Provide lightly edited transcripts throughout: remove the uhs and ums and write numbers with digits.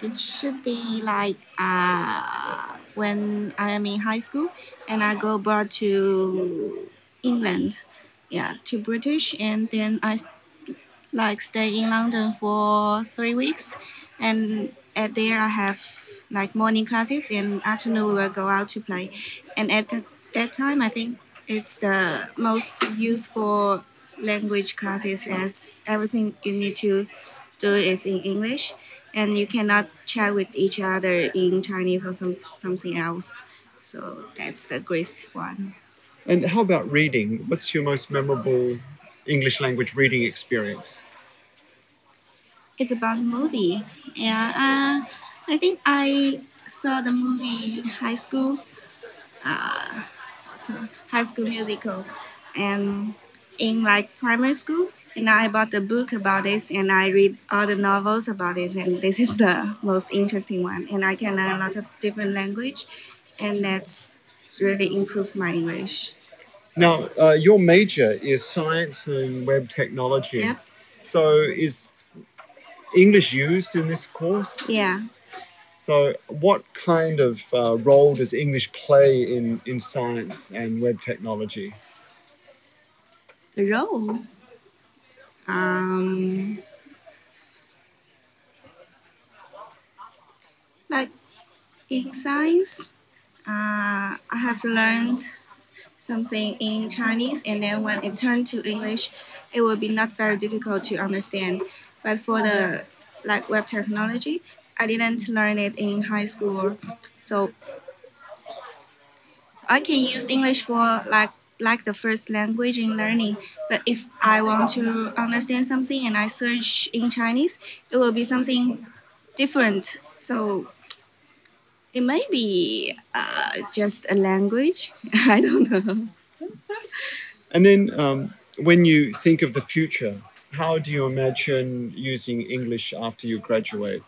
It should be like when I am in high school and I go abroad to England, yeah, to British, and then I like stay in London for 3 weeks, and at there I have like morning classes and afternoon we will go out to play, and at that time I think it's the most useful language classes as everything you need to do is in English, and you cannot chat with each other in Chinese or something else. So that's the greatest one. And how about reading? What's your most memorable English language reading experience? It's about a movie. Yeah, I think I saw the movie uh, High School Musical, and in like primary school. And I bought the book about this, and I read all the novels about it, and this is the most interesting one. And I can learn a lot of different language, and that's really improves my English. Now, your major is science and web technology. Yep. So, is English used in this course? Yeah. So, what kind of role does English play in science and web technology? The role. Um, like in science, I have learned something in Chinese, and then when it turned to English, it will be not very difficult to understand. But for the like web technology, I didn't learn it in high school, so I can use English for like the first language in learning. But if I want to understand something and I search in Chinese, it will be something different. So it may be just a language. I don't know. And then, when you think of the future, how do you imagine using English after you graduate?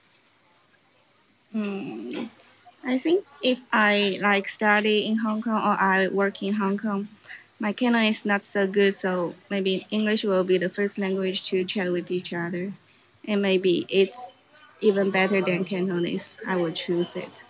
Hmm. I think if I like study in Hong Kong or I work in Hong Kong, my Canton is not so good, so maybe English will be the first language to chat with each other, and maybe it's even better than Cantonese. I will choose it.